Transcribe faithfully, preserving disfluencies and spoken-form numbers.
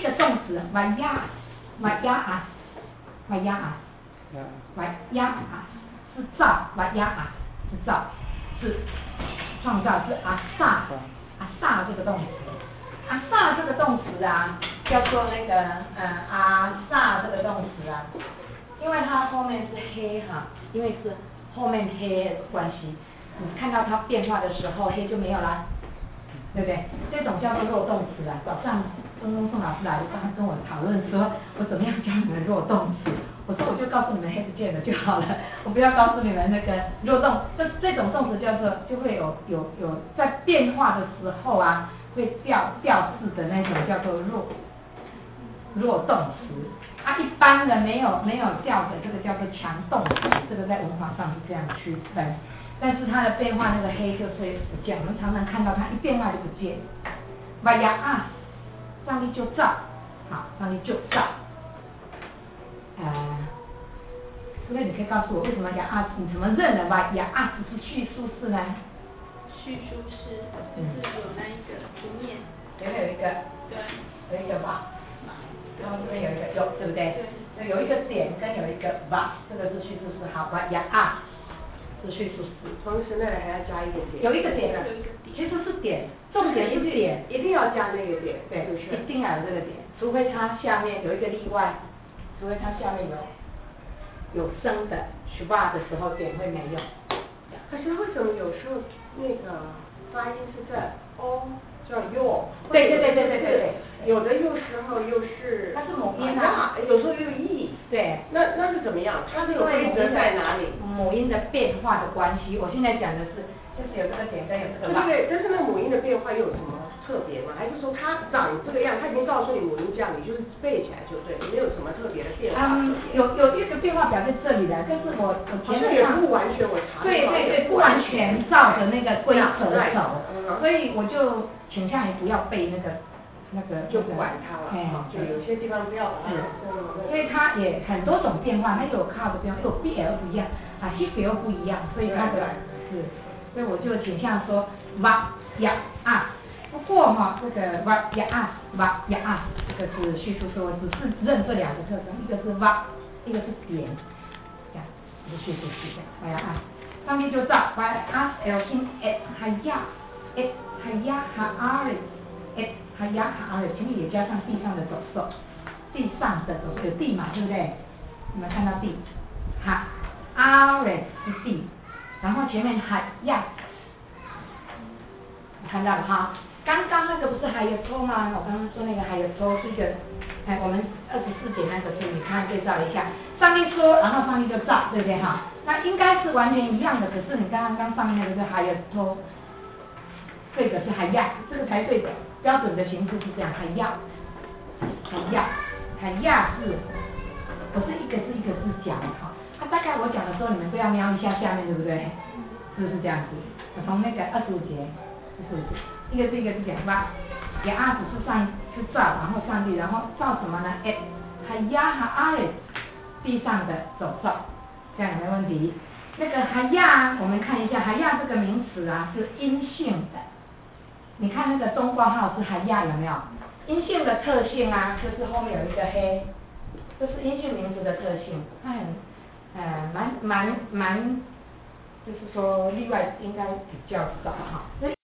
个动词 vayas vayas vayas vayas 是造 vayas 是造，是创造，是 asa asa 这个动词。asa 这个动词啊，叫做那个呃 asa 这个动词啊，因为它后面是黑哈，因为是后面黑的关系，你看到它变化的时候黑就没有啦，对不对？这种叫做弱动词啊。早上钟钟宋老师来，刚刚跟我讨论说，我怎么样教你们弱动词？我说我就告诉你们黑不见了就好了，我不要告诉你们那个弱动。这这种动词叫做就会有有有在变化的时候啊，会调调式的那种叫做弱弱动词。啊，一般的没有没有调的这个叫做强动词，这个在文法上是这样区分。但是它的变化那个黑就会不见，我们常常看到它一变化就不见。vayas 上帝就造，好，上帝就造。呃，所以你可以告诉我为什么 vayas 你怎么认的 vayas 是叙述式呢？ 叙述式就是有那一个图面， 前面有一个， 对， 有一个 va， 然后这边有一个 yo， 对不对？对，有一个点跟有一个 va， 这个是叙述式，好 vayas 是叙述式。 同时那里还要加一个点。 有一个点， 有一个点， 其实是点，重点是点， 一定要加那个点， 对， 是不是？ 一定要有这个点，除非它下面有一个例外，除非它下面有有声的 shva 的时候点会没用。 可是为什么有时候那个发音是在 o 叫 yo？ 对对对对对对对， 有的有时候又是它是母音啊， 有时候又 e。 对。 那那是怎么样？它这个规则在哪里？ 母音的变化的关系，我现在讲的是就是有这个点跟有这个 va。 对对，但是那母音的变化又有什么特别吗？还是说它长这个样，它已经告诉你母音这样，你就是背起来就对，没有什么特别的变化？ 嗯，有有一个变化表在这里的，但是我我好像也不完全，我查对对对，不完全照着那个规则走，所以我就倾向于不要背那个那个就不管它了， 哎， 就有些地方不要把它。 因为它也很多种变化，它有靠的变化，有 B L 不一样，啊 H B L 不一样，所以它的是，所以我就倾向说 va ya a。不过哈，这个 va ya a va ya a 这个是叙述说，我只是认这两个特征，一个是 va， 一个是点，这样是叙述式的 va ya a。上面就照 va as elkin et haya et haya haaret et haya haaret， 前面也加上地上的走兽。地上的走兽有地嘛，对不对？你们看到地，哈 ，aret 是地，然后前面海亚，你看到了哈？刚刚那个不是还有抽吗？我刚刚说那个还有抽是一个，哎，我们二十四节那个是，你看对照一下，上面说，然后上面就照，对不对哈？那应该是完全一样的，可是你刚刚刚上面那个是还有抽，这个是海亚，这个才对的，标准的形式是这样，海亚，海亚。海亚是，不是一个字一个字讲哈，它大概我讲的时候，你们都要瞄一下下面，对不对？是不是这样子？我从那个二十五节，二十五节，一个字一个字讲吧。也阿只是上是造，然后上帝，然后造什么呢？哎，海亚哈阿里，地上的走兽，这样有没有问题？那个海亚，我们看一下海亚这个名词啊是阴性的，你看那个中括号是海亚有没有？阴性的特性啊，就是后面有一个黑，这是阴性名词的特性，它很呃蛮蛮蛮，就是说例外应该比较少哈。那